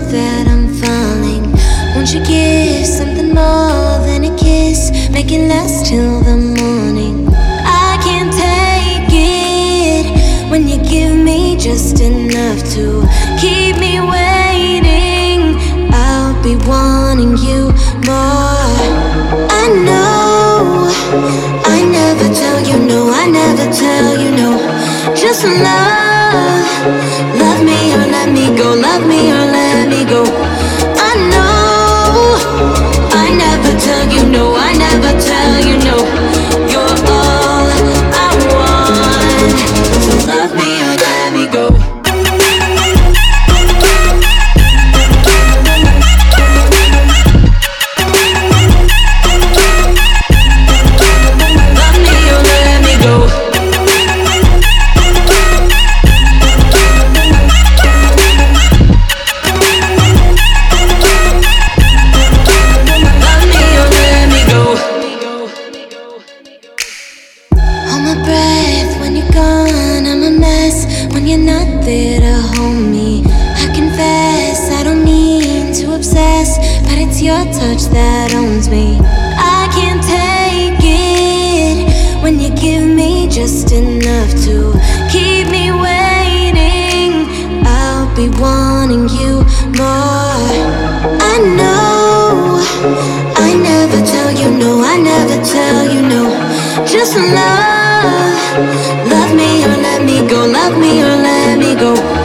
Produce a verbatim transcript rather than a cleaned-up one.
that I'm falling. Won't you give something more than a kiss? Make it last till the morning. I can't take it when you give me just enough to keep me waiting. I'll be wanting you more. I know I never tell you no, I never tell you no. Just love, love me or let me go, love me or let me go. I know I never tell you no, I never tell you no. You're all I want, so love me or let me go. When you're not there to hold me, I confess I don't mean to obsess, but it's your touch that owns me. I can't take it when you give me just enough to keep me waiting. I'll be wanting you more. I know I never tell you no, I never tell you no. Just love, love me or let me go, love me or let me go.